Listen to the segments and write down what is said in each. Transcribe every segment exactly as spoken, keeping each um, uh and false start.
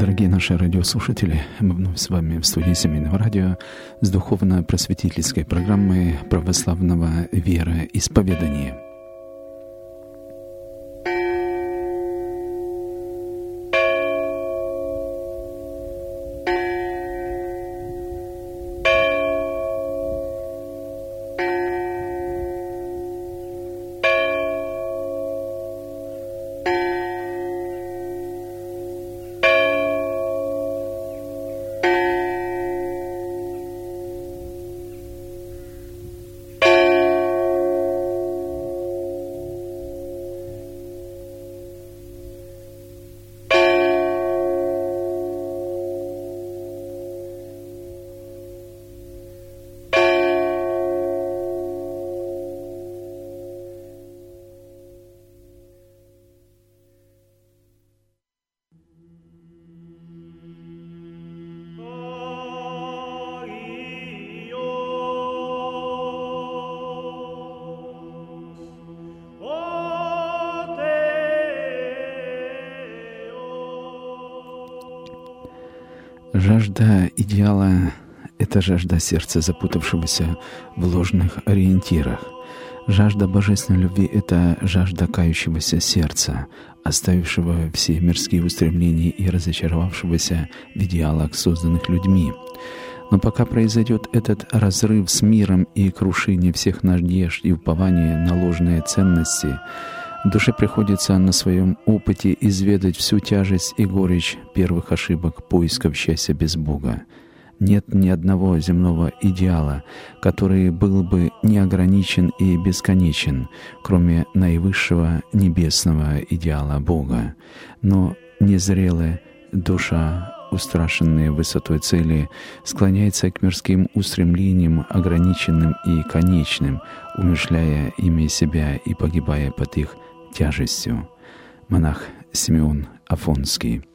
Дорогие наши радиослушатели, мы вновь с вами в студии Семейного радио с духовно-просветительской программой православного вероисповедания. Жажда идеала — это жажда сердца, запутавшегося в ложных ориентирах. Жажда божественной любви — это жажда кающегося сердца, оставившего все мирские устремления и разочаровавшегося в идеалах, созданных людьми. Но пока произойдет этот разрыв с миром и крушение всех надежд и упования на ложные ценности, душе приходится на своем опыте изведать всю тяжесть и горечь первых ошибок поисков счастья без Бога. Нет ни одного земного идеала, который был бы неограничен и бесконечен, кроме наивысшего небесного идеала Бога. Но незрелая душа, устрашенная высотой цели, склоняется к мирским устремлениям, ограниченным и конечным, умерщвляя ими себя и погибая под их тяжестью. Монах Симеон Афонский.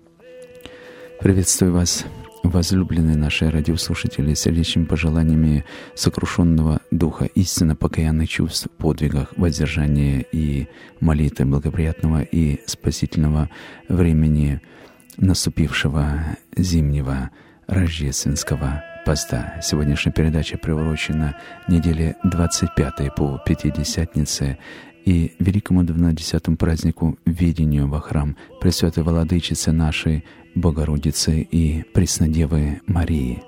Приветствую вас, возлюбленные наши радиослушатели, сердечными пожеланиями сокрушенного духа, истинно покаянных чувств, подвигах, воздержания и молитвы, благоприятного и спасительного времени наступившего зимнего рождественского поста. Сегодняшняя передача приурочена неделе двадцать пятой по Пятидесятнице и великому двенадцатому празднику введению во храм Пресвятой Владычицы нашей Богородицы и Преснодевы Марии.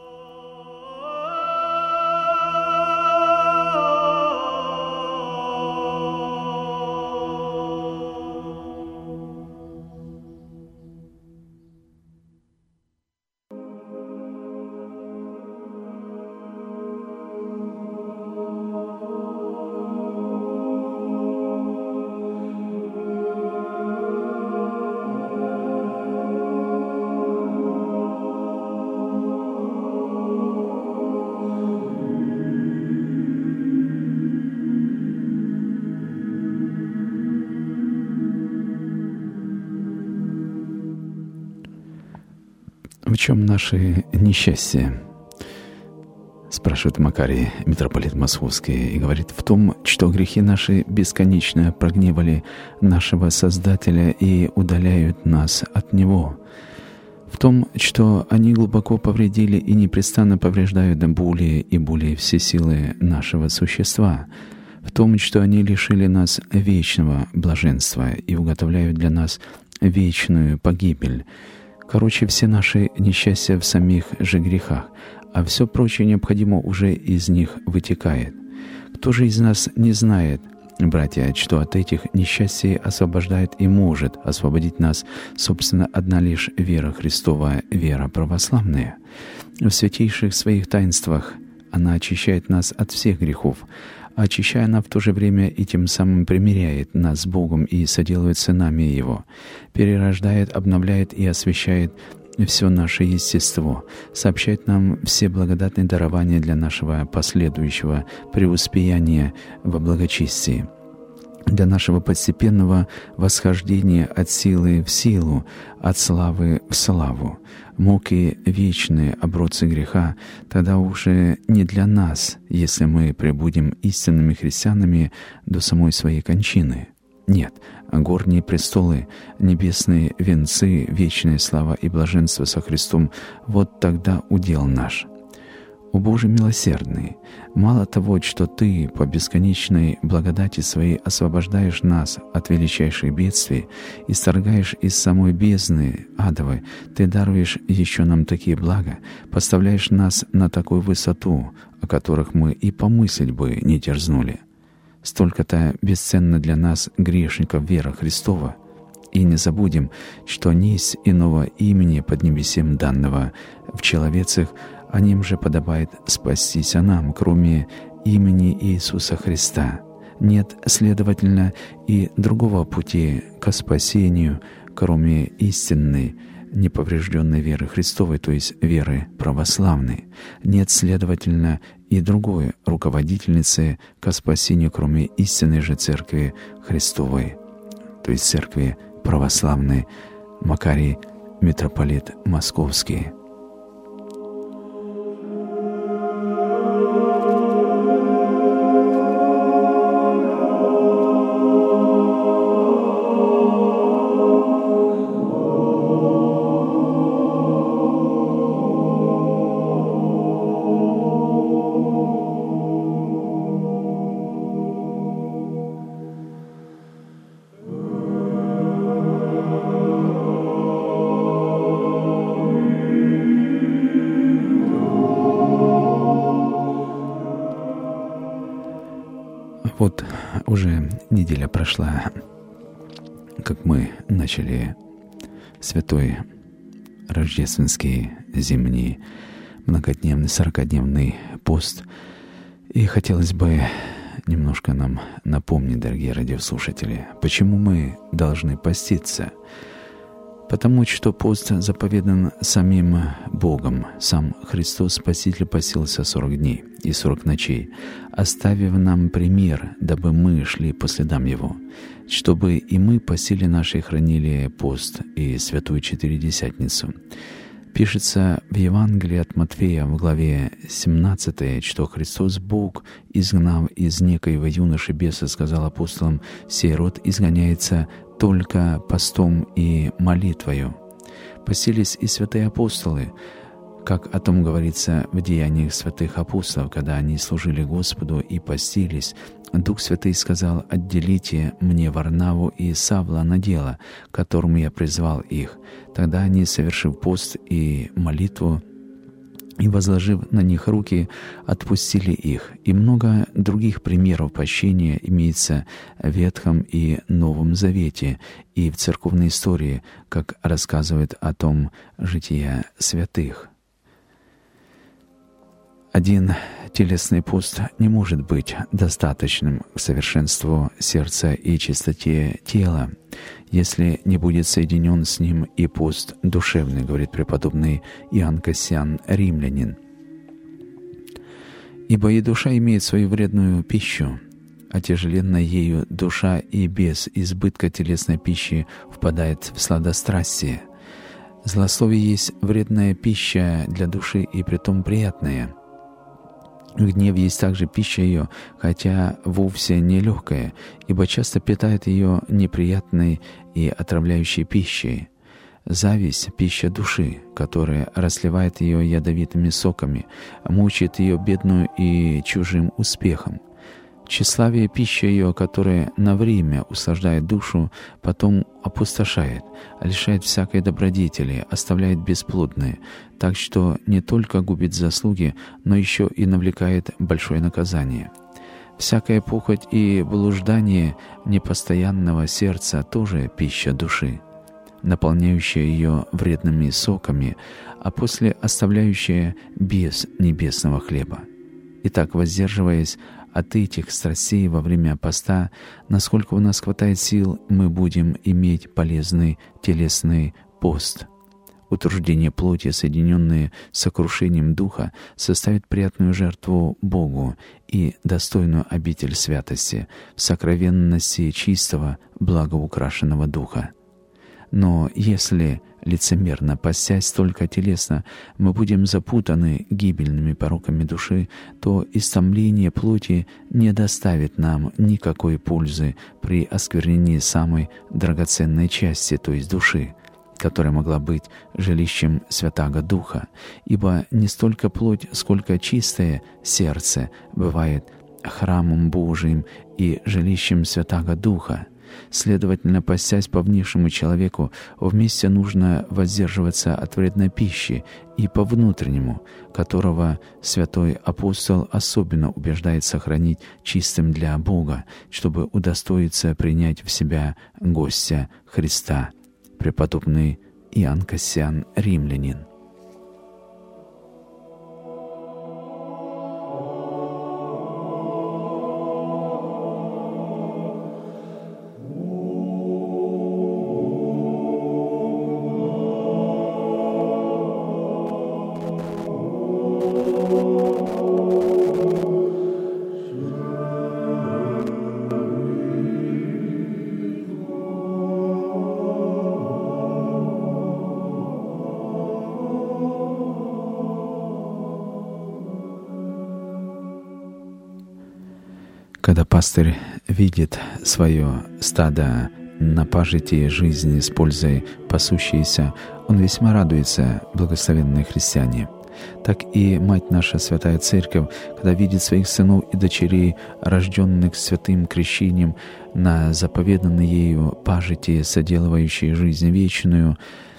В чем наше несчастье? Спрашивает Макарий, митрополит Московский, и говорит: в том, что грехи наши бесконечно прогневали нашего Создателя и удаляют нас от Него. В том, что они глубоко повредили и непрестанно повреждают более и более все силы нашего существа. В том, что они лишили нас вечного блаженства и уготовляют для нас вечную погибель. Короче, все наши несчастья в самих же грехах, а все прочее необходимо уже из них вытекает. Кто же из нас не знает, братья, что от этих несчастий освобождает и может освободить нас, собственно, одна лишь вера Христова, вера православная? В святейших своих таинствах она очищает нас от всех грехов, очищая она в то же время и тем самым примиряет нас с Богом и соделывает сынами Его, перерождает, обновляет и освящает все наше естество, сообщает нам все благодатные дарования для нашего последующего преуспеяния во благочестии, для нашего постепенного восхождения от силы в силу, от славы в славу. Муки вечные, обродцы греха, тогда уже не для нас, если мы пребудем истинными христианами до самой своей кончины. Нет, горние престолы, небесные венцы, вечная слава и блаженство со Христом — вот тогда удел наш. О Боже милосердный, мало того, что Ты по бесконечной благодати Своей освобождаешь нас от величайших бедствий и сторгаешь из самой бездны адовой, Ты даруешь еще нам такие блага, поставляешь нас на такую высоту, о которых мы и помыслить бы не дерзнули. Столько-то бесценна для нас, грешников, вера Христова. И не забудем, что несть иного имени под небесем данного в человецах, о нем же подобает спастись, а нам, кроме имени Иисуса Христа. Нет, следовательно, и другого пути ко спасению, кроме истинной, неповрежденной веры Христовой, то есть веры православной. Нет, следовательно, и другой руководительницы ко спасению, кроме истинной же Церкви Христовой, то есть Церкви православной, Макарий митрополит Московский. Вот уже неделя прошла, как мы начали святой рождественский зимний многодневный сорокадневный пост. И хотелось бы немножко нам напомнить, дорогие радиослушатели, почему мы должны поститься. Потому что пост заповедан самим Богом. Сам Христос Спаситель постился сорок дней и сорок ночей, оставив нам пример, дабы мы шли по следам Его, чтобы и мы постили наши хранили пост и святую Четыредесятницу. Пишется в Евангелии от Матфея в главе семнадцатой, что Христос Бог, изгнав из некоего юноши беса, сказал апостолам: «Сей род изгоняется только постом и молитвою». Постились и святые апостолы, как о том говорится в Деяниях святых апостолов, когда они служили Господу и постились. Дух Святый сказал: «Отделите мне Варнаву и Савла на дело, которому я призвал их». Тогда они, совершив пост и молитву, и, возложив на них руки, отпустили их. И много других примеров пощения имеется в Ветхом и Новом Завете и в церковной истории, как рассказывает о том жития святых. Один телесный пост не может быть достаточным к совершенству сердца и чистоте тела, если не будет соединен с ним и пост душевный, говорит преподобный Иоанн Кассиан, римлянин. Ибо и душа имеет свою вредную пищу, а тяжеленная ею душа и без избытка телесной пищи впадает в сладострастие. Злословие есть вредная пища для души, и притом приятная. Гнев есть также пища ее, хотя вовсе не легкая, ибо часто питает ее неприятной и отравляющей пищей. Зависть — пища души, которая расливает ее ядовитыми соками, мучает ее бедную и чужим успехом. Тщеславие — пища ее, которая на время услаждает душу, потом опустошает, лишает всякой добродетели, оставляет бесплодные, так что не только губит заслуги, но еще и навлекает большое наказание. Всякая похоть и блуждание непостоянного сердца тоже пища души, наполняющая ее вредными соками, а после оставляющая без небесного хлеба. Итак, воздерживаясь от этих страстей во время поста, насколько у нас хватает сил, мы будем иметь полезный телесный пост. Утруждение плоти, соединенные с сокрушением духа, составит приятную жертву Богу и достойную обитель святости в сокровенности чистого, благоукрашенного духа. Но если лицемерно, постясь только телесно, мы будем запутаны гибельными пороками души, то истомление плоти не доставит нам никакой пользы при осквернении самой драгоценной части, то есть души, которая могла быть жилищем Святаго Духа, ибо не столько плоть, сколько чистое сердце бывает храмом Божиим и жилищем Святаго Духа. Следовательно, постясь по внешнему человеку, вместе нужно воздерживаться от вредной пищи и по внутреннему, которого святой апостол особенно убеждает сохранить чистым для Бога, чтобы удостоиться принять в себя гостя Христа. Преподобный Иоанн Кассиан, римлянин. Когда пастырь видит свое стадо на пажити жизни с пользой пасущиеся, он весьма радуется, благословенные христиане. Так и Мать наша Святая Церковь, когда видит своих сынов и дочерей, рожденных святым крещением, на заповеданной ею пажити, соделывающей жизнь вечную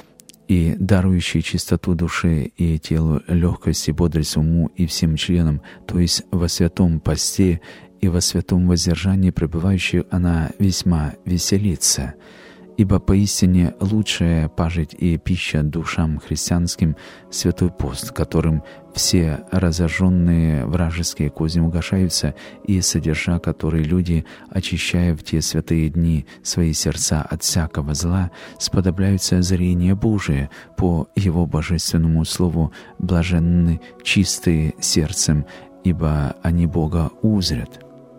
и дарующей чистоту души и телу, легкость и бодрость уму и всем членам, то есть во святом посте и во святом воздержании пребывающую, она весьма веселится. Ибо поистине лучшая пажить и пища душам христианским — святой пост, которым все разожженные вражеские козни угошаются, и содержа который люди, очищая в те святые дни свои сердца от всякого зла, сподобляются зрения Божие по Его божественному слову, блаженны чистые сердцем, ибо они Бога узрят.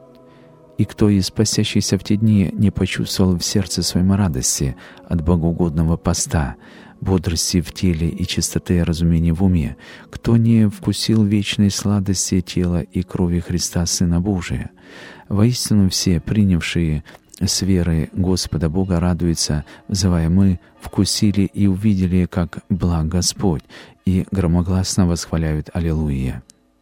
И кто из постящихся в те дни не почувствовал в сердце своем радости от богоугодного поста, бодрости в теле и чистоты разумения в уме, кто не вкусил вечной сладости тела и крови Христа Сына Божия, воистину все, принявшие с верой Господа Бога, радуются, взывая: «Мы вкусили и увидели, как благ Господь», и громогласно восхваляют «Аллилуйя».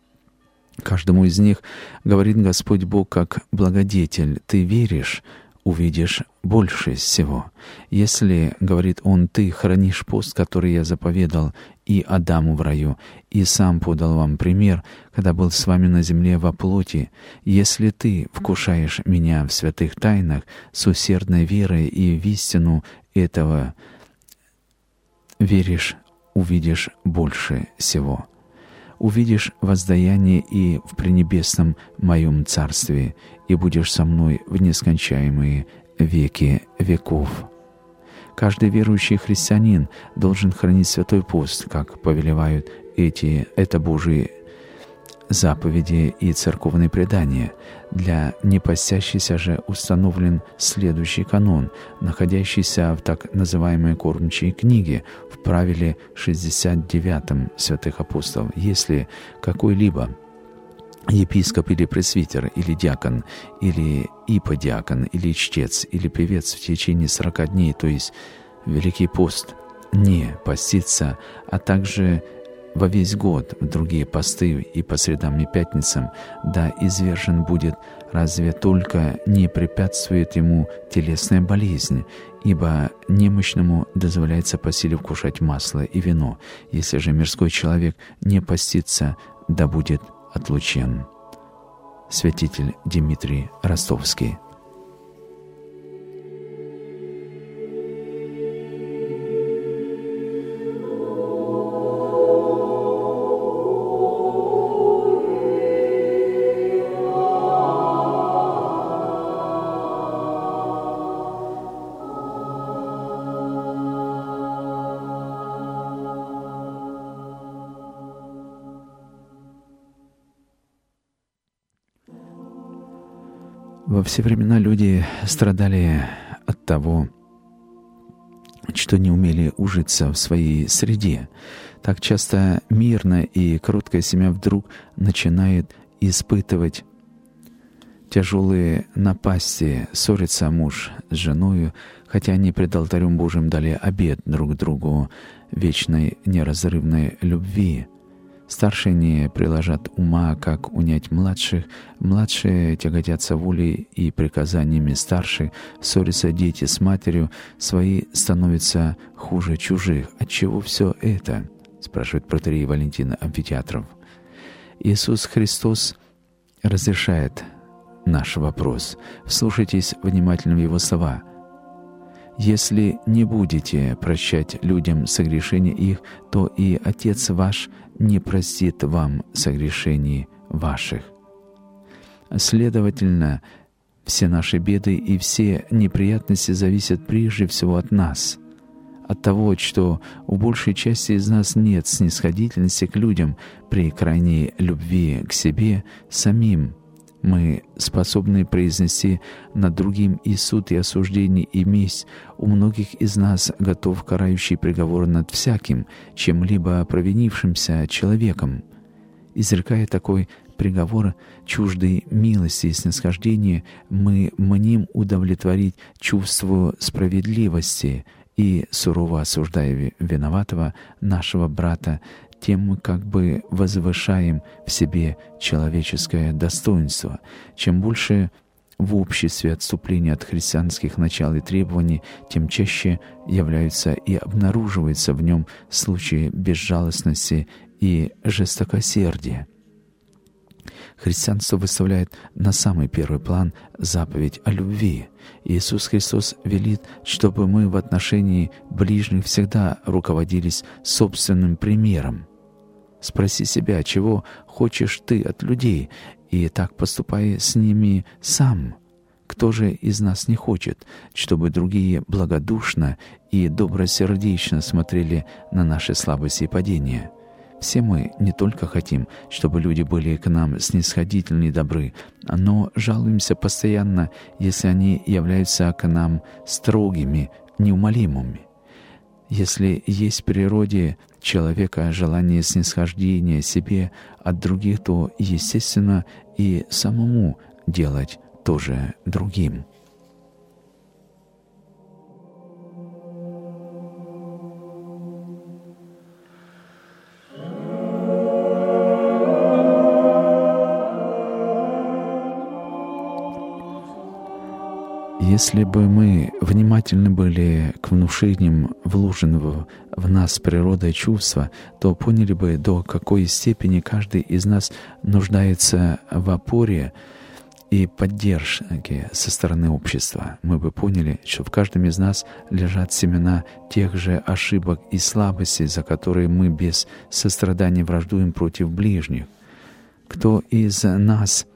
Каждому из них говорит Господь Бог как благодетель: «Ты веришь, увидишь больше всего». Если, говорит Он, ты хранишь пост, который я заповедал и Адаму в раю, и сам подал вам пример, когда был с вами на земле во плоти, если ты вкушаешь меня в святых тайнах с усердной верой и в истину этого веришь, увидишь больше всего. Увидишь воздаяние и в пренебесном моем царстве, и будешь со мной в нескончаемые веки веков. Каждый верующий христианин должен хранить святой пост, как повелевают эти, это Божьи заповеди и церковные предания. Для непостящихся же установлен следующий канон, находящийся в так называемой кормчей книге, в правиле шестьдесят девятом святых апостолов. Если какой-либо епископ или пресвитер, или диакон, или иподиакон, или чтец, или певец в течение сорока дней, то есть Великий пост, не постится, а также во весь год в другие посты и по средам и пятницам, да извержен будет, разве только не препятствует ему телесная болезнь, ибо немощному дозволяется по силе вкушать масло и вино. Если же мирской человек не постится, да будет отлучен. Святитель Дмитрий Ростовский. Во все времена люди страдали от того, что кто не умели ужиться в своей среде. Так часто мирная и кроткая семья вдруг начинает испытывать тяжелые напасти, ссорится муж с женою, хотя они пред алтарем Божьим дали обет друг другу вечной неразрывной любви. Старшие не приложат ума, как унять младших, младшие тяготятся волей и приказаниями старших, ссорятся дети с матерью, свои становятся хуже чужих. Отчего все это? Спрашивает протоиерей Валентин Амфитеатров. Иисус Христос разрешает наш вопрос. Вслушайтесь внимательно в Его слова. «Если не будете прощать людям согрешения их, то и Отец ваш не простит вам согрешений ваших». Следовательно, все наши беды и все неприятности зависят прежде всего от нас, от того, что у большей части из нас нет снисходительности к людям при крайней любви к себе самим. Мы способны произнести над другим и суд, и осуждение, и месть. У многих из нас готов карающий приговор над всяким, чем-либо провинившимся человеком. Изрекая такой приговор, чуждой милости и снисхождения, мы мним удовлетворить чувству справедливости и, сурово осуждая виноватого нашего брата, тем мы как бы возвышаем в себе человеческое достоинство. Чем больше в обществе отступления от христианских начал и требований, тем чаще являются и обнаруживаются в нем случаи безжалостности и жестокосердия. Христианство выставляет на самый первый план заповедь о любви. Иисус Христос велит, чтобы мы в отношении ближних всегда руководились собственным примером. Спроси себя, чего хочешь ты от людей, и так поступай с ними сам. Кто же из нас не хочет, чтобы другие благодушно и добросердечно смотрели на наши слабости и падения? Все мы не только хотим, чтобы люди были к нам снисходительны и добры, но жалуемся постоянно, если они являются к нам строгими, неумолимыми. Если есть в природе человека желание снисхождения себе от других, то, естественно, и самому делать тоже другим. Если бы мы внимательны были к внушениям вложенного в нас природой чувства, то поняли бы, до какой степени каждый из нас нуждается в опоре и поддержке со стороны общества. Мы бы поняли, что в каждом из нас лежат семена тех же ошибок и слабостей, за которые мы без сострадания враждуем против ближних. Кто из нас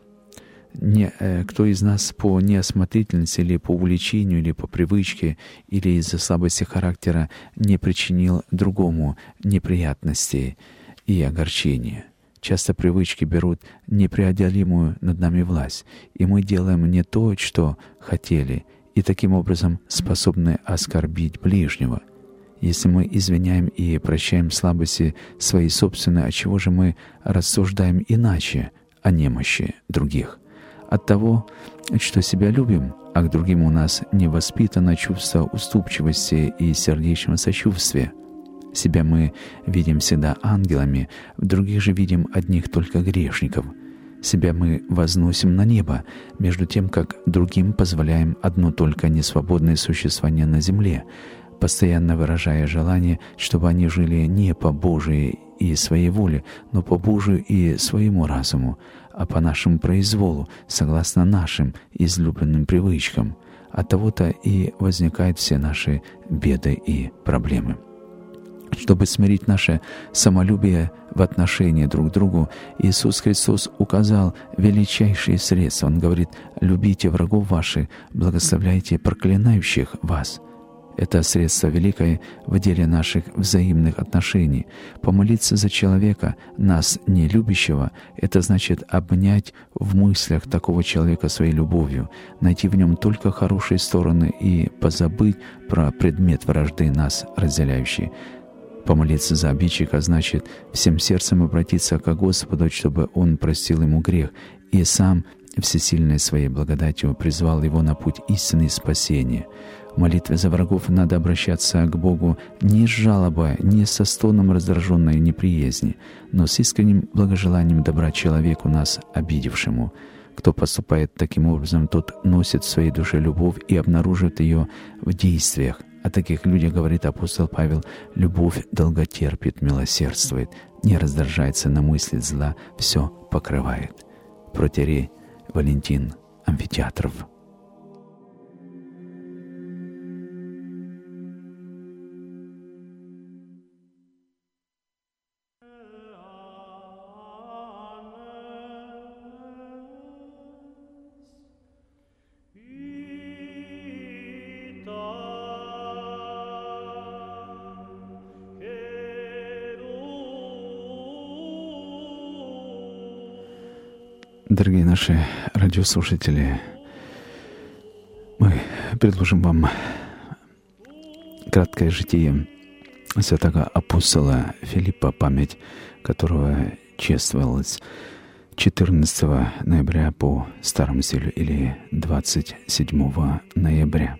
Не, кто из нас по неосмотрительности или по увлечению, или по привычке, или из-за слабости характера не причинил другому неприятностей и огорчения? Часто привычки берут непреодолимую над нами власть, и мы делаем не то, что хотели, и таким образом способны оскорбить ближнего. Если мы извиняем и прощаем слабости свои собственные, отчего же мы рассуждаем иначе о немощи других? От того, что себя любим, а к другим у нас не воспитано чувство уступчивости и сердечного сочувствия. Себя мы видим всегда ангелами, в других же видим одних только грешников. Себя мы возносим на небо, между тем, как другим позволяем одно только несвободное существование на земле, постоянно выражая желание, чтобы они жили не по Божией и своей воле, но по Божию и своему разуму, а по нашему произволу, согласно нашим излюбленным привычкам. От того-то и возникают все наши беды и проблемы. Чтобы смирить наше самолюбие в отношении друг к другу, Иисус Христос указал величайшие средства. Он говорит: «Любите врагов ваших, благословляйте проклинающих вас». Это средство великое в деле наших взаимных отношений. Помолиться за человека, нас не любящего, это значит обнять в мыслях такого человека своей любовью, найти в нем только хорошие стороны и позабыть про предмет вражды, нас разделяющий. Помолиться за обидчика значит всем сердцем обратиться к Господу, чтобы Он простил ему грех и сам всесильной своей благодатью призвал его на путь истины и спасения. В молитве за врагов надо обращаться к Богу не с жалобой, не со стоном раздраженной неприязни, но с искренним благожеланием добра человеку, нас обидевшему. Кто поступает таким образом, тот носит в своей душе любовь и обнаружит ее в действиях. О таких людях говорит апостол Павел: «Любовь долготерпит, милосердствует, не раздражается на мысли зла, все покрывает». Протоиерей Валентин Амфитеатров. Дорогие наши радиослушатели, мы предложим вам краткое житие святого апостола Филиппа, память которого чествовалась четырнадцатого ноября по старому стилю или двадцать седьмого ноября.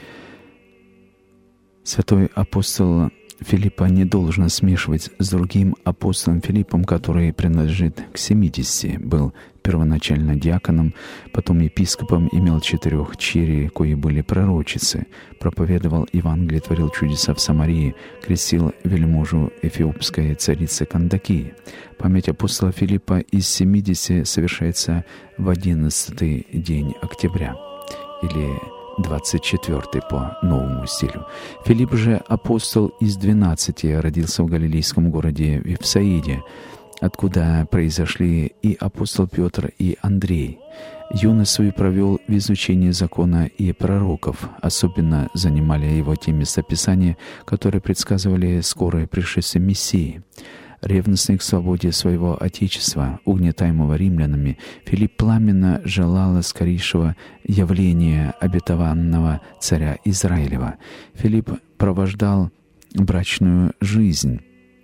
Святой апостол Филиппа не должно смешивать с другим апостолом Филиппом, который принадлежит к семидесяти, был первоначально диаконом, потом епископом, имел четырех черей, кои были пророчицы, проповедовал Евангелие, творил чудеса в Самарии, крестил вельможу эфиопской царицы Кандакии. Память апостола Филиппа из семидесяти совершается в одиннадцатый день октября, или двадцать четвёртый по новому стилю. Филипп же, апостол из двенадцати, родился в галилейском городе Вифсаиде, откуда произошли и апостол Петр, и Андрей. Юность свою провел в изучении закона и пророков. Особенно занимали его те местописания, которые предсказывали скорое пришествие Мессии. Ревностный к свободе своего Отечества, угнетаемого римлянами, Филипп пламенно желал скорейшего явления обетованного царя Израилева. Филипп провождал брачную жизнь,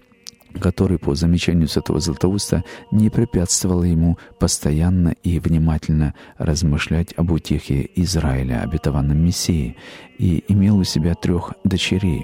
который, по замечанию святого Златоуста, не препятствовал ему постоянно и внимательно размышлять об утехе Израиля, обетованном Мессии, и имел у себя трех дочерей.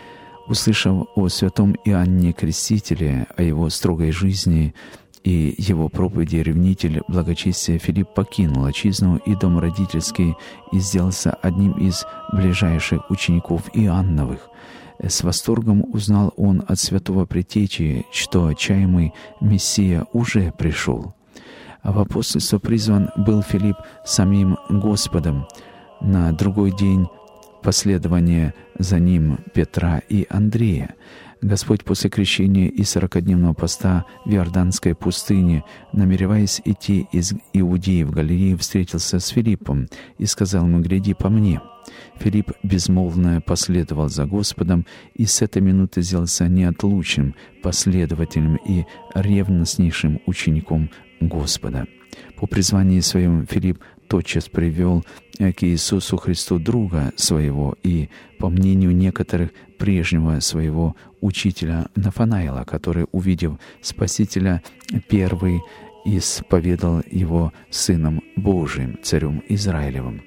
Услышав о святом Иоанне Крестителе, о его строгой жизни и его проповеди, ревнитель благочестия Филипп покинул отчизну и дом родительский и сделался одним из ближайших учеников Иоанновых. С восторгом узнал он от святого Предтечи, что чаемый Мессия уже пришел. А в апостольство призван был Филипп самим Господом. На другой день последование за ним Петра и Андрея. Господь после крещения и сорокадневного поста в Иорданской пустыне, намереваясь идти из Иудеи в Галилею, встретился с Филиппом и сказал ему: «Гляди по мне». Филипп безмолвно последовал за Господом и с этой минуты сделался неотлучным последователем и ревностнейшим учеником Господа. По призвании своему Филипп тотчас привел к Иисусу Христу друга своего и, по мнению некоторых, прежнего своего учителя Нафанаила, который, увидев Спасителя, первый исповедал его Сыном Божиим, Царем Израилевым.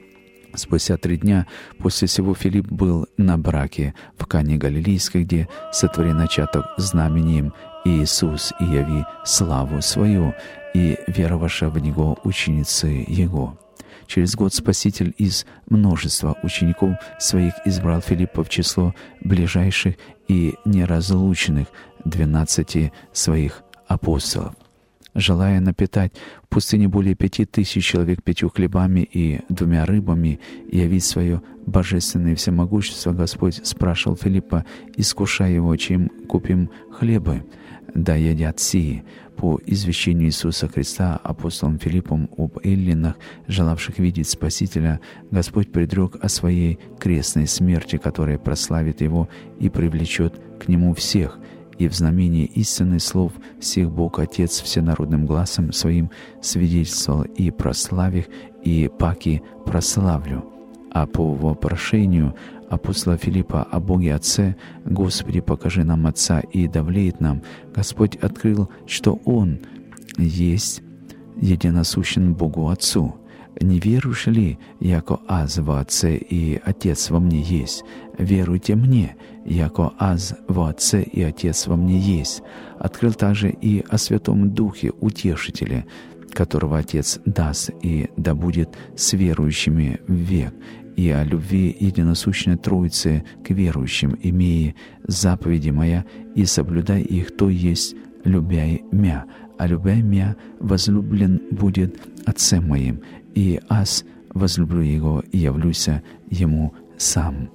Спустя три дня после сего Филипп был на браке в Кане Галилейской, где сотворен начаток знамением Иисус и яви славу свою, и веровавшая в Него ученицы Его. Через год Спаситель из множества учеников своих избрал Филиппа в число ближайших и неразлучных двенадцати своих апостолов. Желая напитать в пустыне более пяти тысяч человек пятью хлебами и двумя рыбами и явить свое божественное всемогущество, Господь спрашивал Филиппа, искушая его: «Чем купим хлебы?» да едят сии». По извещению Иисуса Христа апостолом Филиппом об эллинах, желавших видеть Спасителя, Господь предрек о Своей крестной смерти, которая прославит Его и привлечет к Нему всех, и в знамении истинных слов всех Бог Отец всенародным гласом Своим свидетельствовал и прославих, и паки прославлю. А по вопрошению апостола Филиппа о Боге Отце: «Господи, покажи нам Отца, и довлеет нам», Господь открыл, что Он есть единосущен Богу Отцу. «Не веруешь ли, яко аз во Отце и Отец во мне есть? Веруйте мне, яко аз во Отце и Отец во мне есть». Открыл также и о Святом Духе Утешителе, которого Отец даст, и да будет с верующими век, и о любви единосущной Троицы к верующим, имея заповеди моя, и соблюдай их, то есть любяй мя, а любяй мя возлюблен будет Отцем моим, и аз возлюблю Его и явлюся Ему сам».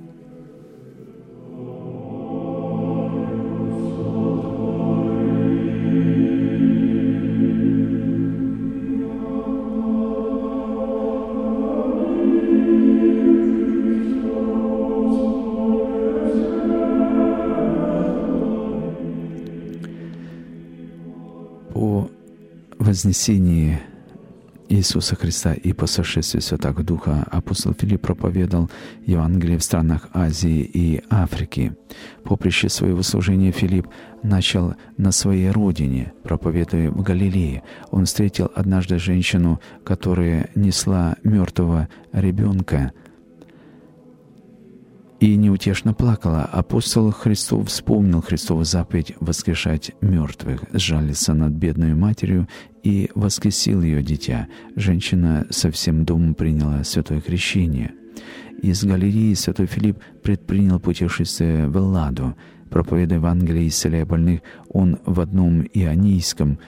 По вознесении Иисуса Христа и по сошествию Святого Духа апостол Филипп проповедовал Евангелие в странах Азии и Африки. Поприще своего служения Филипп начал на своей родине, проповедуя в Галилее. Он встретил однажды женщину, которая несла мертвого ребенка и неутешно плакала. Апостол Христов вспомнил Христову заповедь воскрешать мертвых, сжалился над бедной матерью и воскресил ее дитя. Женщина со всем домом приняла святое крещение. Из Галилеи святой Филипп предпринял путешествие в Элладу. Проповедуя Евангелие и исцеляя больных, он в одном ионийском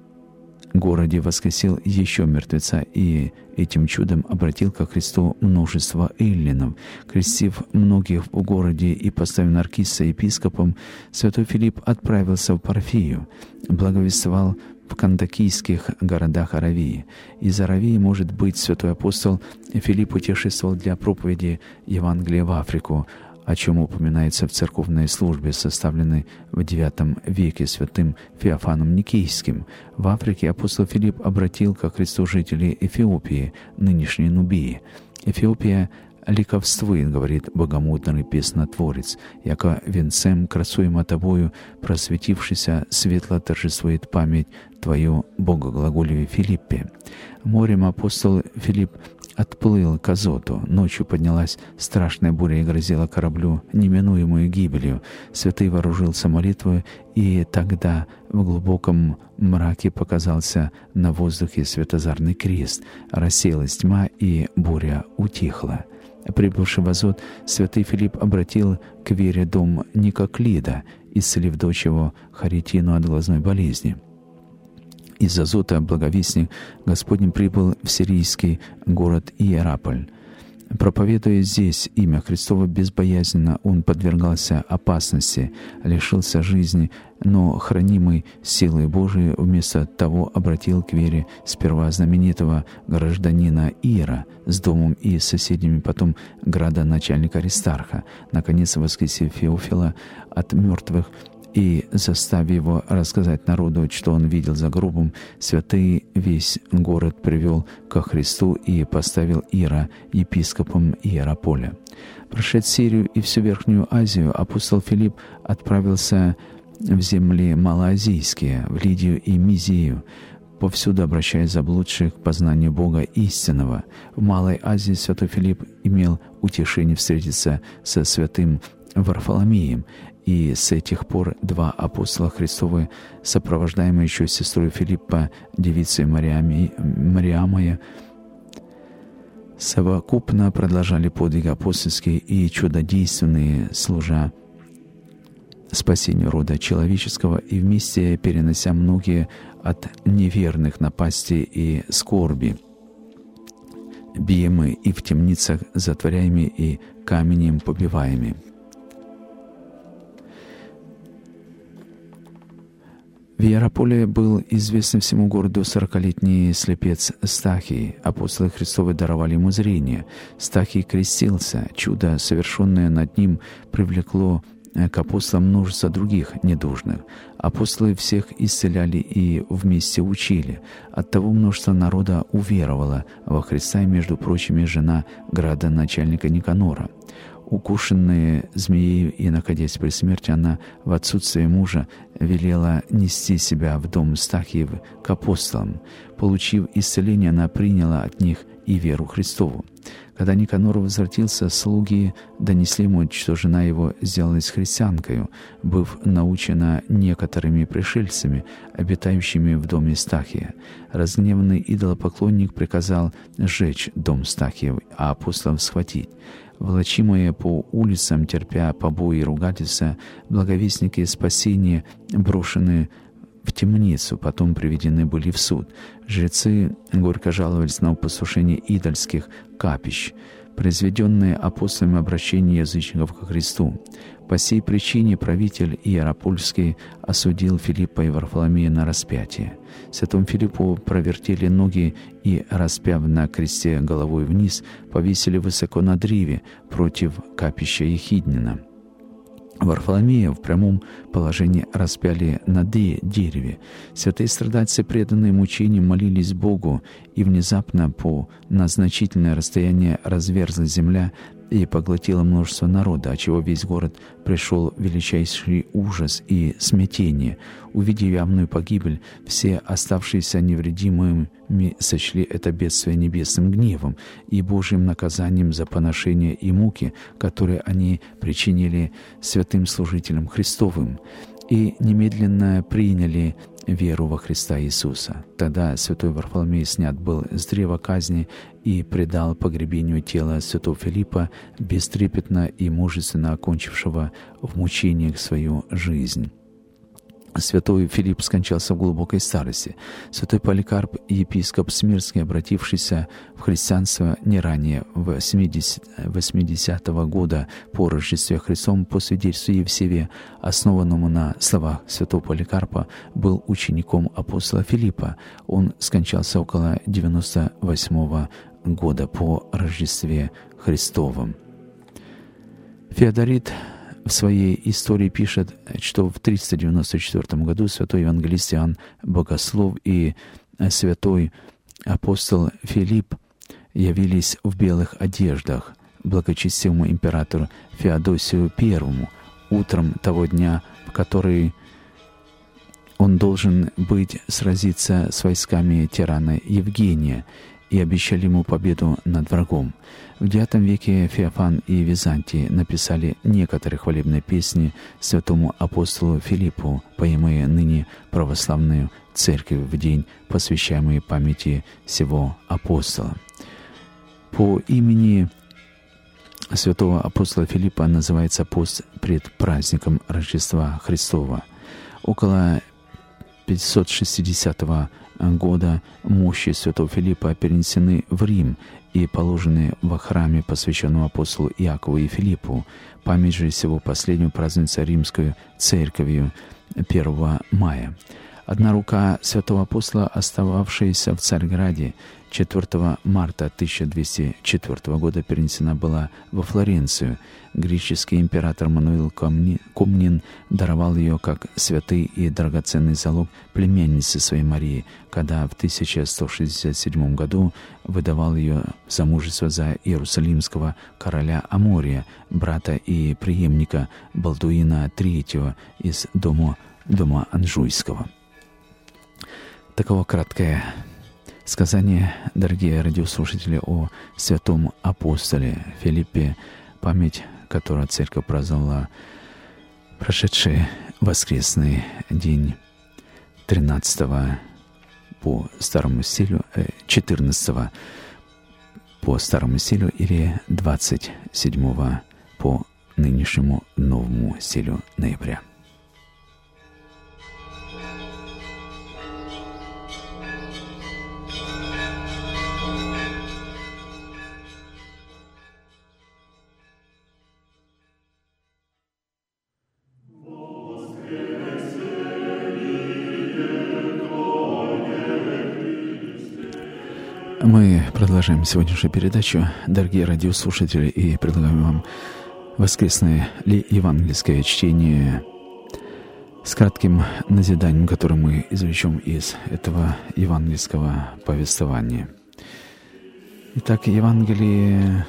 городе воскресил еще мертвеца и этим чудом обратил ко Христу множество эллинов. Крестив многих в городе и поставив Наркисса епископом, святой Филипп отправился в Парфию, благовествовал в кандакийских городах Аравии. Из Аравии, может быть, святой апостол Филипп путешествовал для проповеди Евангелия в Африку, о чем упоминается в церковной службе, составленной в девятом веке святым Феофаном Никейским. В Африке апостол Филипп обратил ко Христу жителей Эфиопии, нынешней Нубии. Эфиопия ликовствует, говорит богомудрый песнотворец, яко венцем красуемо тобою просветившийся светло торжествует память твою, богоглаголеве Филиппе. Морем апостол Филипп отплыл к Азоту. Ночью поднялась страшная буря и грозила кораблю неминуемую гибелью. Святый вооружился молитвой, и тогда в глубоком мраке показался на воздухе светозарный крест. Рассеялась тьма, и буря утихла. Прибывший в Азот, святый Филипп обратил к вере дом Никоклида, исцелив дочь его Харитину от глазной болезни. Из Азота благовестник Господень прибыл в сирийский город Иераполь. Проповедуя здесь имя Христово безбоязненно, он подвергался опасности, лишился жизни, но, хранимый силой Божией, вместо того обратил к вере сперва знаменитого гражданина Ира с домом и соседями, потом градоначальника Аристарха, наконец воскресив Феофила от мертвых и заставив его рассказать народу, что он видел за гробом, святый весь город привел ко Христу и поставил Ира епископом Иераполя. Прошед Сирию и всю Верхнюю Азию, апостол Филипп отправился в земли малоазийские, в Лидию и Мизию, повсюду обращая заблудших к познанию Бога истинного. В Малой Азии святой Филипп имел утешение встретиться со святым Варфоломеем, и с этих пор два апостола Христовы, сопровождаемые еще сестрой Филиппа, девицей Мариамой, совокупно продолжали подвиг апостольский и чудодейственные, служа спасению рода человеческого и вместе перенося многие от неверных напасти и скорби, биемы и в темницах затворяемые и каменем побиваемые. В Иераполе был известный всему городу сорокалетний слепец Стахий. Апостолы Христовы даровали ему зрение. Стахий крестился. Чудо, совершенное над ним, привлекло к апостолам множество других недужных. Апостолы всех исцеляли и вместе учили. Оттого множество народа уверовало во Христа, и, между прочими, жена градоначальника Никанора. Укушенная змеей и находясь при смерти, она в отсутствие мужа велела нести себя в дом Стахиев к апостолам. Получив исцеление, она приняла от них и веру Христову. Когда Никанор возвратился, слуги донесли ему, что жена его сделалась христианкою, быв научена некоторыми пришельцами, обитающими в доме Стахия. Разгневанный идолопоклонник приказал сжечь дом Стахиев, а апостолов схватить. Волочимые по улицам, терпя побои и ругательства, благовестники спасения брошены в темницу, потом приведены были в суд. Жрецы горько жаловались на опустошение идольских капищ, произведенное апостолами обращение язычников ко Христу. По сей причине правитель Иеропольский осудил Филиппа и Варфоломея на распятие. Святому Филиппу провертели ноги и, распяв на кресте головой вниз, повесили высоко на древе против капища Ехиднина. Варфоломея в прямом положении распяли на дереве. Святые страдальцы, преданные мучениям, молились Богу, и внезапно по на значительное расстояние разверзлась земля и поглотила множество народа, отчего весь город пришел в величайший ужас и смятение. Увидев явную погибель, все оставшиеся невредимыми сочли это бедствие небесным гневом и Божьим наказанием за поношение и муки, которые они причинили святым служителям Христовым, и немедленно приняли веру во Христа Иисуса. Тогда святой Варфоломей снят был с древа казни и предал погребению тела святого Филиппа, бестрепетно и мужественно окончившего в мучениях свою жизнь. Святой Филипп скончался в глубокой старости. Святой Поликарп, епископ Смирский, обратившийся в христианство не ранее восьмидесятого года по Рождестве Христовом, по свидетельству Евсевия, основанному на словах святого Поликарпа, был учеником апостола Филиппа. Он скончался около девяносто восьмого года по Рождестве Христовом. Феодорит в своей истории пишет, что в триста девяносто четвёртом году святой евангелист Иоанн Богослов и святой апостол Филипп явились в белых одеждах благочестивому императору Феодосию Первому утром того дня, в который он должен быть сразиться с войсками тирана Евгения, и обещали ему победу над врагом. В девятом веке Феофан и Византий написали некоторые хвалебные песни святому апостолу Филиппу, поемые ныне православную церковь в день, посвящаемый памяти сего апостола. По имени святого апостола Филиппа называется пост пред праздником Рождества Христова. Около пятьсот шестидесятого года мощи святого Филиппа перенесены в Рим и положены во храме, посвященном апостолу Иакову и Филиппу. Память же всего последнего празднуется Римской церковью первого мая. Одна рука святого апостола, остававшаяся в Царьграде, четвёртого марта тысяча двести четвёртого года перенесена была во Флоренцию. Греческий император Мануил Комнин даровал ее как святый и драгоценный залог племяннице своей Марии, когда в тысяча сто шестьдесят седьмом году выдавал ее в замужество за иерусалимского короля Амория, брата и преемника Балдуина третьего из дома, дома Анжуйского. Таково краткое сказание, дорогие радиослушатели, о святом апостоле Филиппе, память которого церковь праздновала прошедший воскресный день тринадцатого по старому стилю, четырнадцатого по старому стилю или двадцать седьмого по нынешнему новому стилю ноября. Мы продолжаем сегодняшнюю передачу, дорогие радиослушатели, и предлагаем вам воскресное ли евангельское чтение с кратким назиданием, которое мы извлечем из этого евангельского повествования. Итак, Евангелие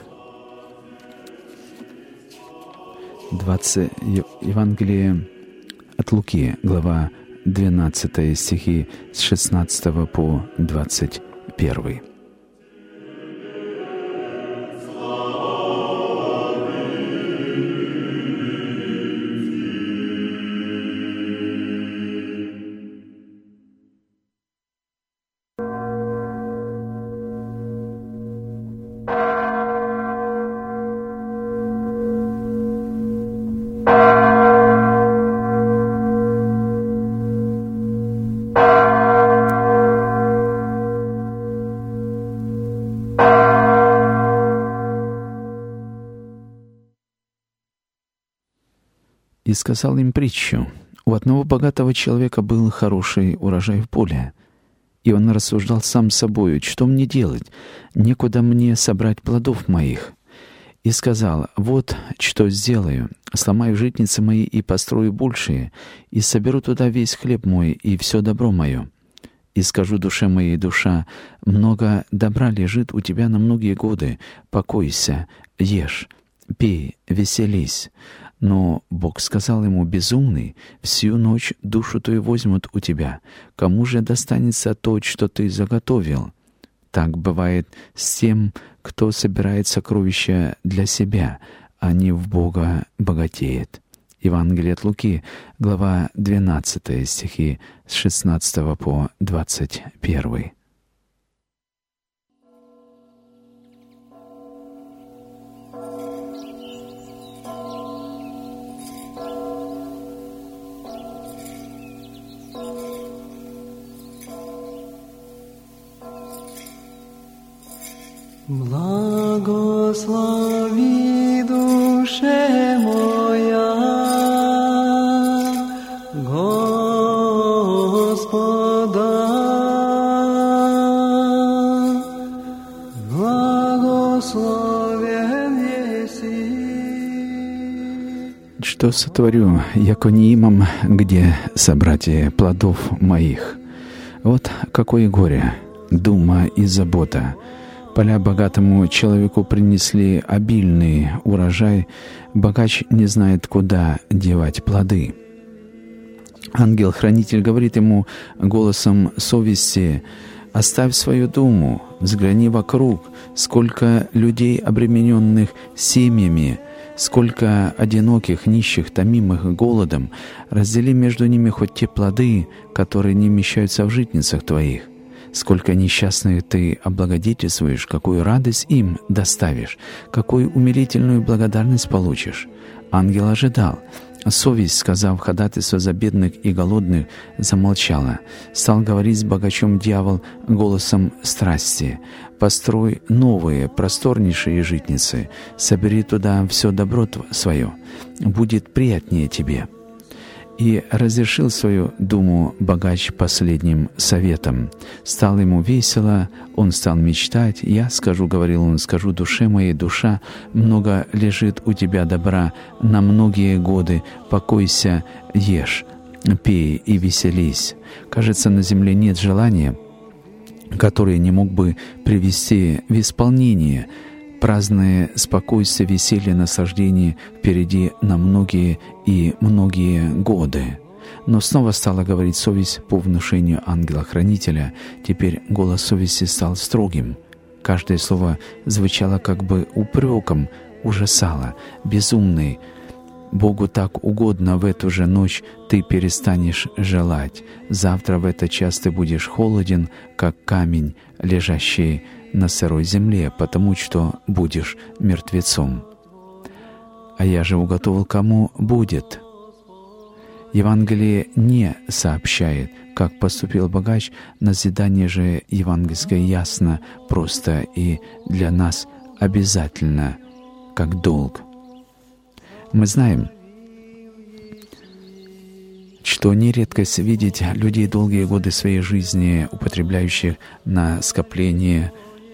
двадцать, Евангелие от Луки, глава двенадцатая, стихи с шестнадцатого по двадцать первый. И сказал им притчу: у одного богатого человека был хороший урожай в поле, и он рассуждал сам с собою: что мне делать? Некуда мне собрать плодов моих. И сказал: вот что сделаю: сломаю житницы мои и построю большие, и соберу туда весь хлеб мой и все добро мое. И скажу душе моей: душа, много добра лежит у тебя на многие годы, покойся, ешь, пей, веселись. Но Бог сказал ему: безумный, всю ночь душу твою возьмут у тебя. Кому же достанется то, что ты заготовил? Так бывает с тем, кто собирает сокровища для себя, а не в Бога богатеет. Евангелие от Луки, глава двенадцатая, стихи с шестнадцатого по двадцать первый. Благослови, душе моя, Господа, благословен еси. Что сотворю, яко не имам, где собрать плодов моих? Вот какое горе, дума и забота. Поля богатому человеку принесли обильный урожай, богач не знает, куда девать плоды. Ангел-хранитель говорит ему голосом совести: «Оставь свою думу, взгляни вокруг, сколько людей, обремененных семьями, сколько одиноких, нищих, томимых голодом, раздели между ними хоть те плоды, которые не вмещаются в житницах твоих. Сколько несчастных ты облагодетельствуешь, какую радость им доставишь, какую умилительную благодарность получишь». Ангел ожидал. Совесть, сказав ходатайство за бедных и голодных, замолчала. Стал говорить с богачом дьявол голосом страсти: «Построй новые, просторнейшие житницы, собери туда все добро свое, будет приятнее тебе». И разрешил свою думу богач последним советом. Стало ему весело, он стал мечтать. «Я скажу, — говорил он, — скажу душе моей: душа, много лежит у тебя добра на многие годы, покойся, ешь, пей и веселись». Кажется, на земле нет желания, которое не мог бы привести в исполнение. Праздное спокойствие, веселье, наслаждение впереди на многие и многие годы. Но снова стала говорить совесть по внушению ангела-хранителя. Теперь голос совести стал строгим. Каждое слово звучало как бы упреком, ужасало. «Безумный, Богу так угодно, в эту же ночь ты перестанешь желать. Завтра в этот час ты будешь холоден, как камень, лежащий на сырой земле, потому что будешь мертвецом. А я же уготовил, кому будет». Евангелие не сообщает, как поступил богач, назидание же евангельское ясно, просто и для нас обязательно, как долг. Мы знаем, что не редкость видеть людей долгие годы своей жизни, употребляющих на скопление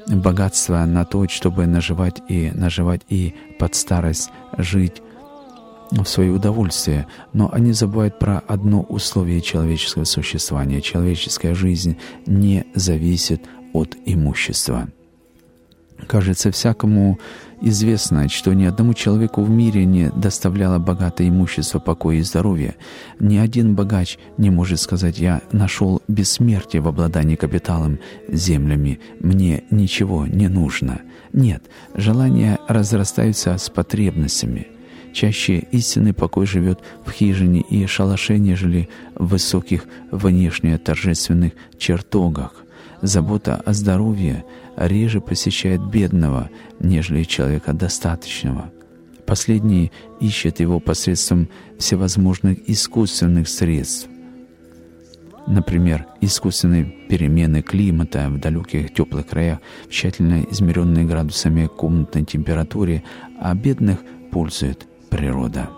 богатство на то, чтобы наживать и наживать и под старость жить в свое удовольствие, но они забывают про одно условие человеческого существования. Человеческая жизнь не зависит от имущества. Кажется, всякому известно, что ни одному человеку в мире не доставляло богатое имущество покоя и здоровья. Ни один богач не может сказать: «Я нашел бессмертие в обладании капиталом, землями, мне ничего не нужно». Нет, желания разрастаются с потребностями. Чаще истинный покой живет в хижине и шалаше, нежели в высоких внешне торжественных чертогах. Забота о здоровье реже посещает бедного, нежели человека достаточного. Последний ищет его посредством всевозможных искусственных средств. Например, искусственные перемены климата в далеких теплых краях, в тщательно измеренной градусами комнатной температуре, а бедных пользует природа.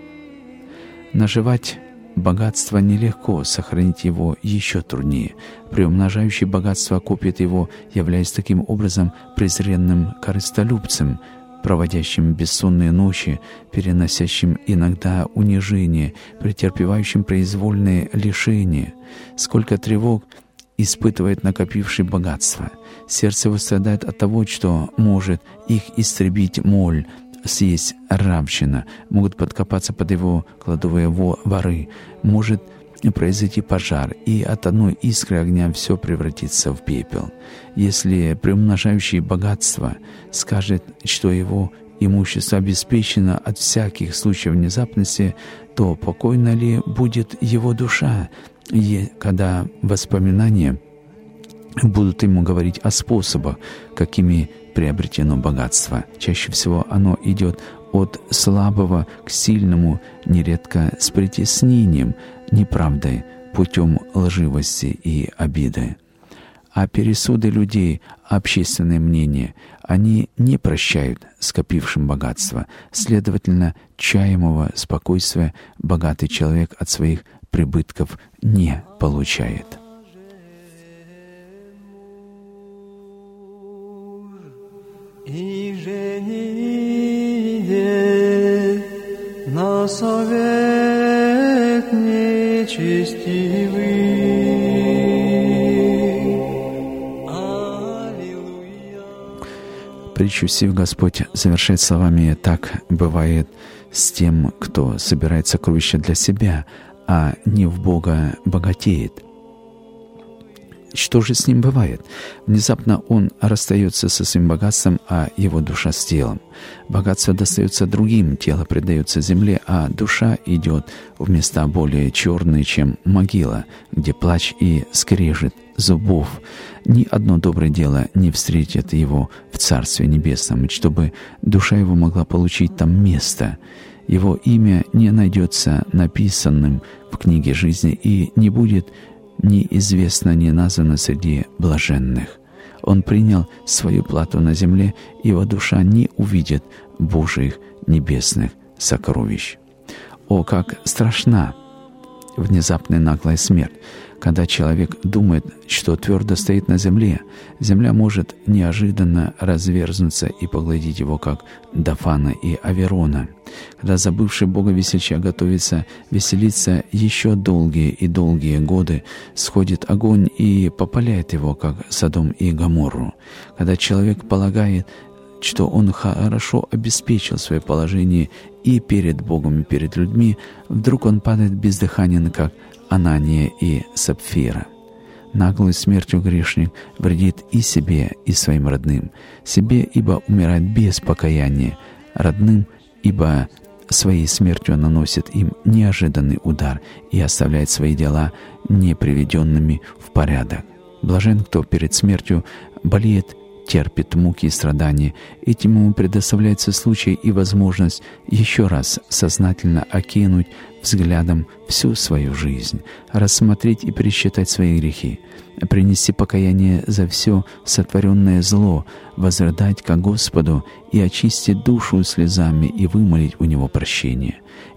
Наживать богатство нелегко, сохранить его еще труднее. Приумножающий богатство копит его, являясь таким образом презренным корыстолюбцем, проводящим бессонные ночи, переносящим иногда унижение, претерпевающим произвольные лишения. Сколько тревог испытывает накопивший богатство. Сердце его страдает от того, что может их истребить моль, съесть рабщина, могут подкопаться под его кладовые воры, может произойти пожар, и от одной искры огня все превратится в пепел. Если приумножающий богатство скажет, что его имущество обеспечено от всяких случаев внезапности, то покойна ли будет его душа, когда воспоминания будут ему говорить о способах, какими приобретено богатство? Чаще всего оно идет от слабого к сильному, нередко с притеснением, неправдой, путем лживости и обиды. А пересуды людей, общественное мнение, они не прощают скопившим богатство. Следовательно, чаемого спокойствия богатый человек от своих прибытков не получает. И жене на совет нечестивый. Аллилуйя. Притчу сию Господь завершает словами: «Так бывает с тем, кто собирает сокровища для себя, а не в Бога богатеет». Что же с ним бывает? Внезапно он расстается со своим богатством, а его душа с телом. Богатство достается другим, тело предается земле, а душа идет в места более черные, чем могила, где плач и скрежет зубов. Ни одно доброе дело не встретит его в Царстве Небесном, чтобы душа его могла получить там место. Его имя не найдется написанным в книге жизни и не будет неизвестно, не названо среди блаженных. Он принял свою плату на земле, его душа не увидит Божьих небесных сокровищ. О, как страшна внезапная наглая смерть! Когда человек думает, что твердо стоит на земле, земля может неожиданно разверзнуться и поглотить его, как Дафана и Аверона. Когда забывший Бога весельчак готовится веселиться еще долгие и долгие годы, сходит огонь и попаляет его, как Содом и Гоморру. Когда человек полагает, что он хорошо обеспечил свое положение и перед Богом, и перед людьми, вдруг он падает бездыханен, как Анания и Сапфира. Наглой смертью грешник вредит и себе, и своим родным. Себе, ибо умирает без покаяния, родным, ибо своей смертью наносит им неожиданный удар и оставляет свои дела неприведенными в порядок. Блажен, кто перед смертью болеет, терпит муки и страдания, этим ему предоставляется случай и возможность еще раз сознательно окинуть взглядом всю свою жизнь, рассмотреть и пересчитать свои грехи, принести покаяние за все сотворенное зло, возрыдать ко Господу и очистить душу слезами и вымолить у Него прощение.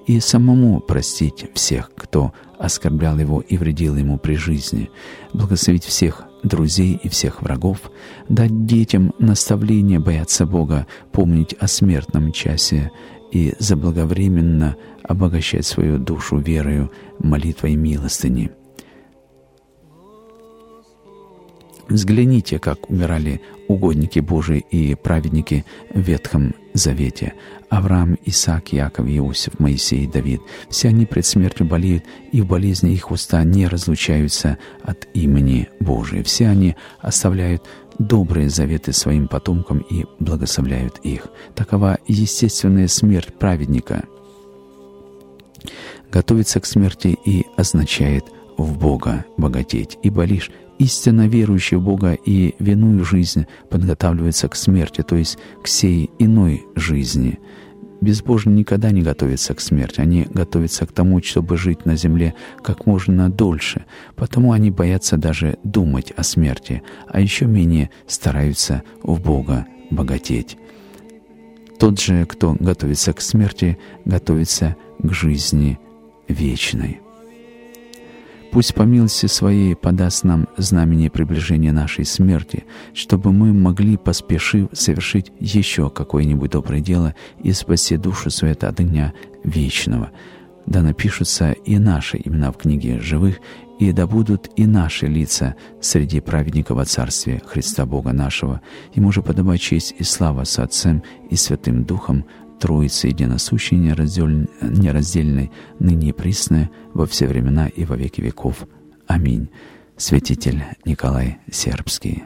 и самому простить всех, кто оскорблял его и вредил ему при жизни, благословить всех друзей и всех врагов, дать детям наставление бояться Бога, помнить о смертном часе и заблаговременно обогащать свою душу верою, молитвой и милостыней. Взгляните, как умирали угодники Божии и праведники в Ветхом Завете. Авраам, Исаак, Иаков, Иосиф, Моисей, Давид. Все они пред смертью болеют, и в болезни их уста не разлучаются от имени Божия. Все они оставляют добрые заветы своим потомкам и благословляют их. Такова естественная смерть праведника. Готовиться к смерти и означает в Бога богатеть, ибо лишь истинно верующий в Бога и в иную жизнь подготавливается к смерти, то есть к сей иной жизни. Безбожные никогда не готовятся к смерти, они готовятся к тому, чтобы жить на земле как можно дольше, потому они боятся даже думать о смерти, а еще менее стараются в Бога богатеть. Тот же, кто готовится к смерти, готовится к жизни вечной. Пусть по милости Своей подаст нам знамение приближения нашей смерти, чтобы мы могли, поспешив, совершить еще какое-нибудь доброе дело и спасти душу свою от огня вечного. Да напишутся и наши имена в книге живых, и да будут и наши лица среди праведников во Царстве Христа Бога нашего. Ему же подобает честь и слава с Отцем и Святым Духом, Троицы единосущей, нераздельной, ныне и присно, во все времена и во веки веков. Аминь. Святитель Николай Сербский.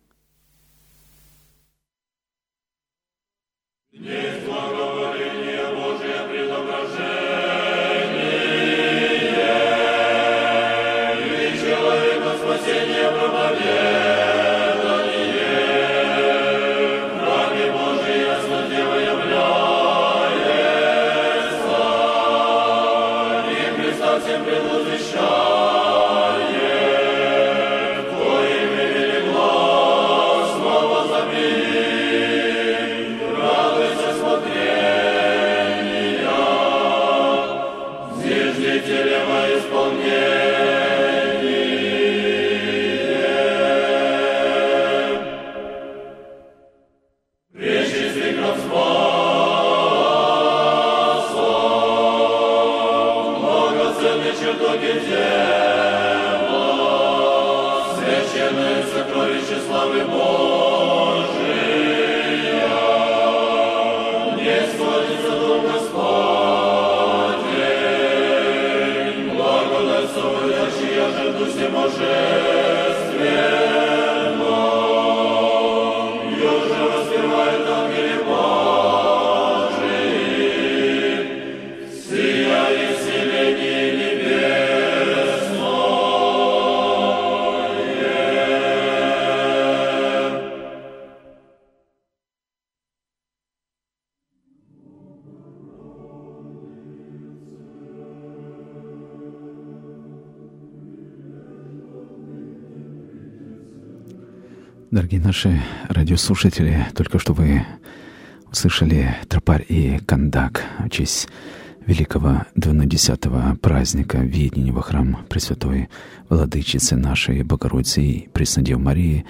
Дорогие наши радиослушатели, только что вы услышали тропарь и кандак в честь великого двунадесятого праздника введения во храм Пресвятой Владычицы нашей Богородицы и Преснодевы Марии,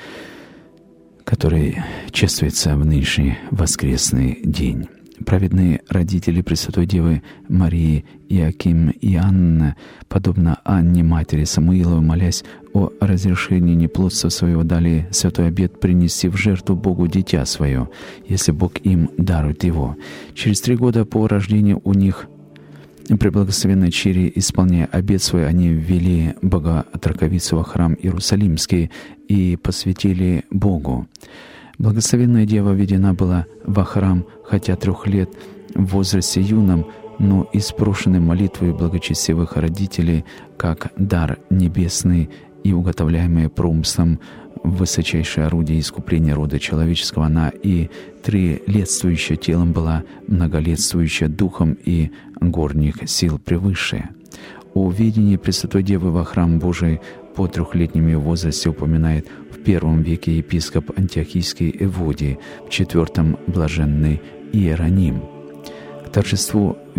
который чествуется в нынешний воскресный день. Праведные родители Пресвятой Девы Марии Иоаким и Анна, подобно Анне, матери Самуиловой, молясь о разрешении неплодства своего, дали святой обет принести в жертву Богу дитя свое, если Бог им дарует его. Через три года по рождению у них Преблагословенной Чири, исполняя обет свой, они ввели Богоотроковицу во храм Иерусалимский и посвятили Богу. Благословенная Дева введена была во храм, хотя трех лет в возрасте юном, но и спрошенной молитвой благочестивых родителей, как дар небесный и уготовляемое промыслом высочайшее орудие искупления рода человеческого, она и трилетствующая телом была многолетствующая духом и горних сил превыше. О введении Пресвятой Девы во храм Божий по трехлетнем ее возрасте упоминает в первом веке епископ Антиохийский Эводий, в четвертом блаженный Иероним. К торжеству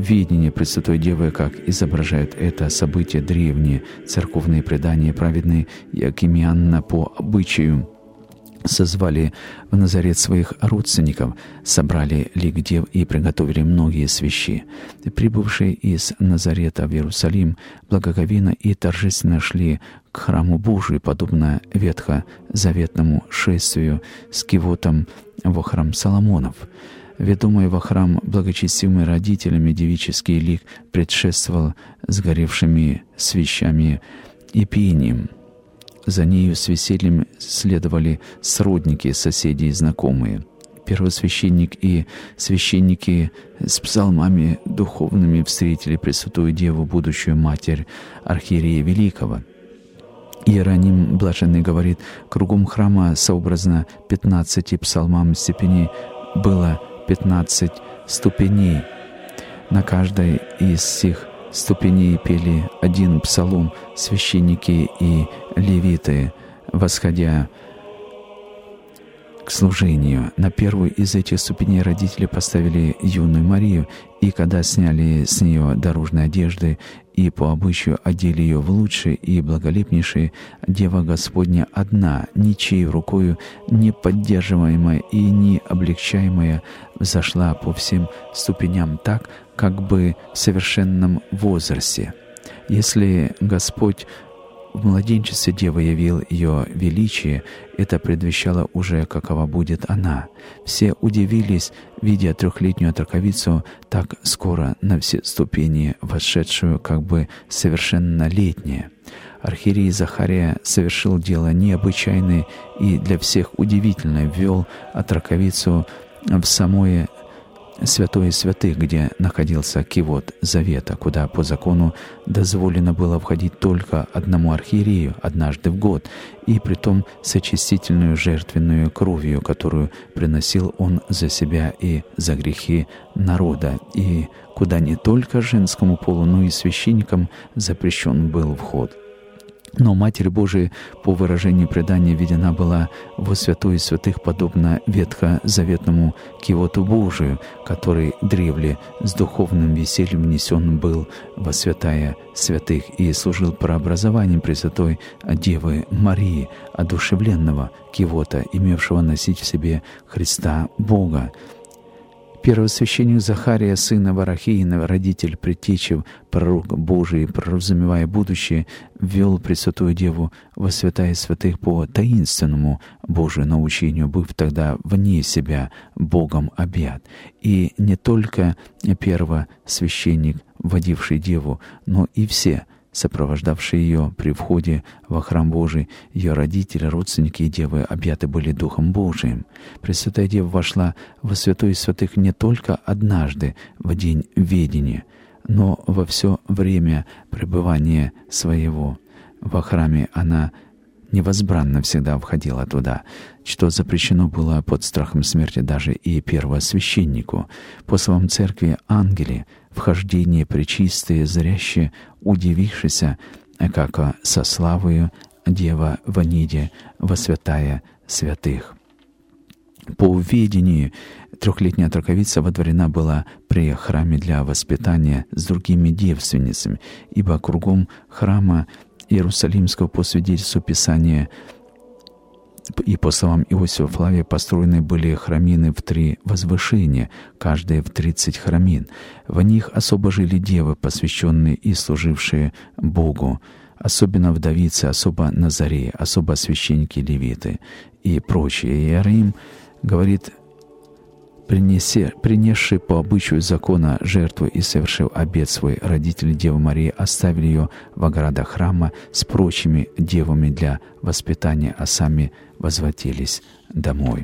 видение Пресвятой Девы, как изображают это событие древние церковные предания, праведные Якимианна по обычаю созвали в Назарет своих родственников, собрали лик дев и приготовили многие свящи. Прибывшие из Назарета в Иерусалим благоговейно и торжественно шли к храму Божию, подобно ветхозаветному шествию с кивотом во храм Соломонов. Ведомый во храм благочестивыми родителями девический лик предшествовал сгоревшими свечами и пением. За нею с весельем следовали сродники, соседи и знакомые. Первосвященник и священники с псалмами духовными встретили Пресвятую Деву, будущую Матерь Архиерея Великого. Иероним Блаженный говорит: кругом храма сообразно пятнадцати псалмам степеней было пятнадцать ступеней. На каждой из сих ступеней пели один псалом священники и левиты, восходя к служению. На первую из этих ступеней родители поставили юную Марию, и когда сняли с нее дорожные одежды и по обычаю одели ее в лучшие и благолепнейшие, Дева Господня одна, ничьей рукою не поддерживаемая и не облегчаемая, взошла по всем ступеням так, как бы в совершенном возрасте. Если Господь в младенчестве Девы явил ее величие, это предвещало уже, какова будет она. Все удивились, видя трехлетнюю отроковицу, так скоро на все ступени восшедшую, как бы совершеннолетняя. Архиерей Захария совершил дело необычайное и для всех удивительное, ввел отроковицу в самое святое святых, где находился кивот завета, куда по закону дозволено было входить только одному архиерею однажды в год, и притом с очистительную жертвенную кровью, которую приносил он за себя и за грехи народа, и куда не только женскому полу, но и священникам запрещен был вход. Но Матерь Божия, по выражению предания, видена была во святой святых, подобно ветхозаветному кивоту Божию, который древле с духовным весельем внесен был во святая святых и служил прообразованием Пресвятой Девы Марии, одушевленного кивота, имевшего носить в себе Христа Бога. Первосвященник Захария, сына Варахиина, родитель предтечи, пророк Божий, проразумевая будущее, ввел Пресвятую Деву во святая святых по таинственному Божию научению, быв тогда вне себя Богом объят. И не только первосвященник, вводивший Деву, но и все, сопровождавшие ее при входе во храм Божий, ее родители, родственники и девы объяты были Духом Божиим. Пресвятая Дева вошла во святую святых не только однажды в день ведения, но во все время пребывания своего. Во храме она невозбранно всегда входила туда, что запрещено было под страхом смерти даже и первосвященнику. По словам церкви, ангели вхождение пречистые, зряще, удивившися, как со славою Дева вониде во святая святых. По ведению трехлетняя отроковица водворена была при храме для воспитания с другими девственницами, ибо кругом храма Иерусалимского по свидетельству Писания и по словам Иосифа Флавия построены были храмины в три возвышения, каждое в тридцать храмин. В них особо жили девы, посвященные и служившие Богу, особенно вдовицы, особо Назареи, особо священники-левиты и прочие. Иероним говорит: Принесе, принесший по обычаю закона жертву и совершив обет свой, родители Девы Марии оставили ее в оградах храма с прочими девами для воспитания, а сами возвратились домой.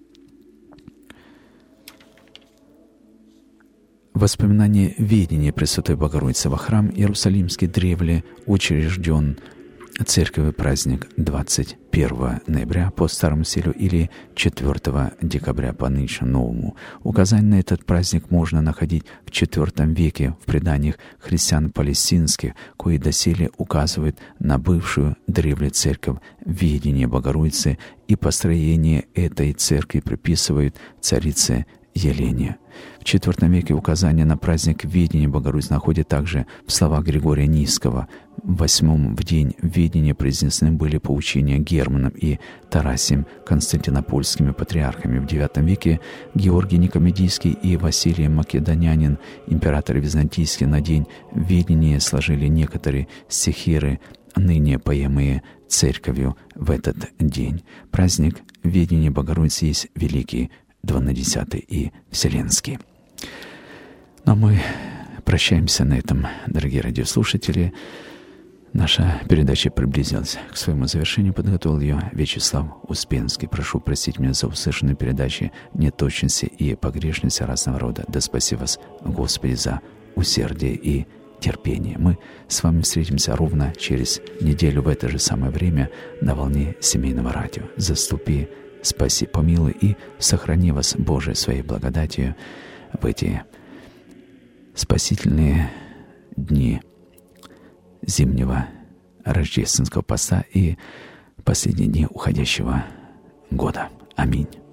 Воспоминание ведения Пресвятой Богородицы во храм Иерусалимский древле учрежден церковный праздник двадцать первого ноября по старому стилю или четвёртого декабря по нынче новому. Указание на этот праздник можно находить в четвёртом веке в преданиях христиан палестинских, кои доселе указывают на бывшую древле церковь ведения Богородицы, и построение этой церкви приписывают царице Елене. В четвёртом веке указание на праздник Ведения Богородицы находит также в словах Григория Низского. В восьмом в день Ведения произнесены были поучения Германом и Тарасием константинопольскими патриархами. В девятом веке Георгий Никомедийский и Василий Македонянин, император византийский, на день Ведения сложили некоторые стихиры, ныне поемые церковью в этот день. Праздник Ведения Богородицы есть великий двунадесятый и вселенский. Но мы прощаемся на этом, дорогие радиослушатели. Наша передача приблизилась к своему завершению. Подготовил ее Вячеслав Успенский. Прошу простить меня за услышанные передачи, неточности и погрешности разного рода. Да спаси вас, Господи, за усердие и терпение. Мы с вами встретимся ровно через неделю в это же самое время на волне семейного радио. Заступи, спаси, помилуй и сохрани вас, Боже, своей благодатью в эти спасительные дни зимнего рождественского поста и последние дни уходящего года. Аминь.